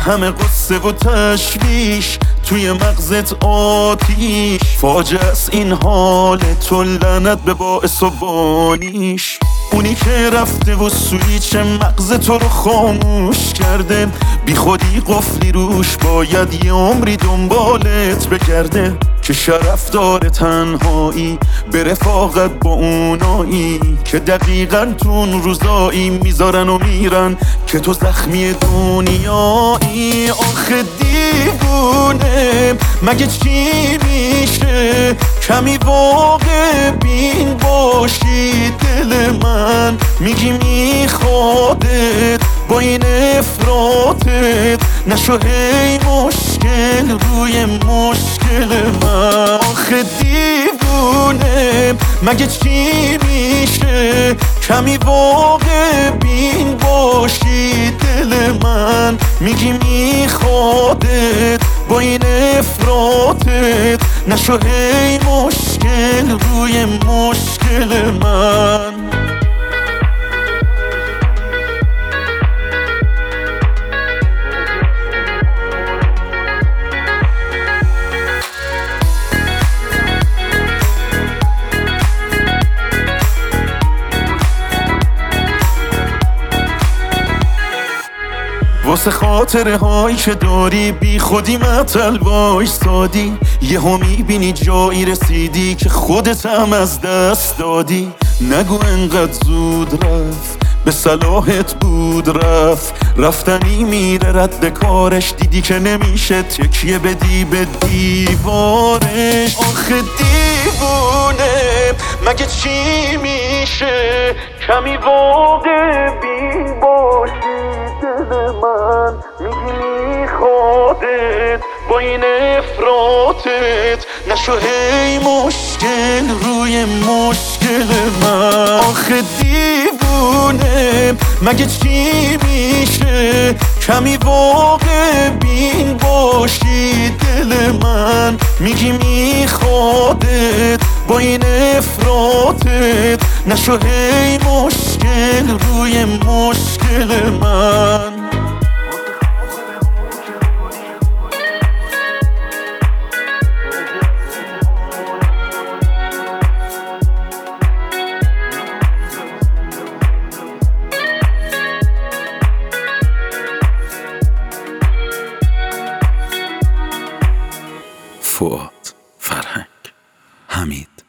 همه قصه و تشویش توی مغزت آتیش، فاجعه است این حال تو، لعنت به باعث و بانیش. اونی که رفته و سویچ مغز تو رو خاموش کرده، بی خودی قفلی روش، باید یه عمری دنبالت بگرده. که شرف داره تنهایی به رفاقت با اونایی که دقیقاً تو اون روزایی میذارن و میرن که تو زخمی دنیایی. آخه دیوونه مگه چی میشه؟ کمی واقع بین باشی دل من، میگی میخوادت با این افراطت، نشو هی مشکل روی مشکل من. آخه دیوونه مگه چی میشه؟ کمی واقع بین باشی دل من، میگی میخوادت با این افراطت، نشو هی مشکل روی مشکل من. واسه خاطره هایی که داری بی خودی معطل وایسادی، یهو میبینی جایی رسیدی که خودت هم از دست دادی. نگو انقدر زود رفت، به صلاحت بود رفت، رفتنی میره رد کارش، دیدی که نمیشه تکیه بدی به دیوارش. آخه دیوونه مگه چی میشه؟ کمی واقع بین باشی دل من، میگی میخوادت با این افراطت، نشو هی مشکل روی مشکل من. آخه دیوونه مگه چی میشه؟ کمی واقع بین باشی دل من، میگی میخوادت با این افراطت، نشو هی مشکل روی مشکل من. فؤاد، فرهنگ، حمید.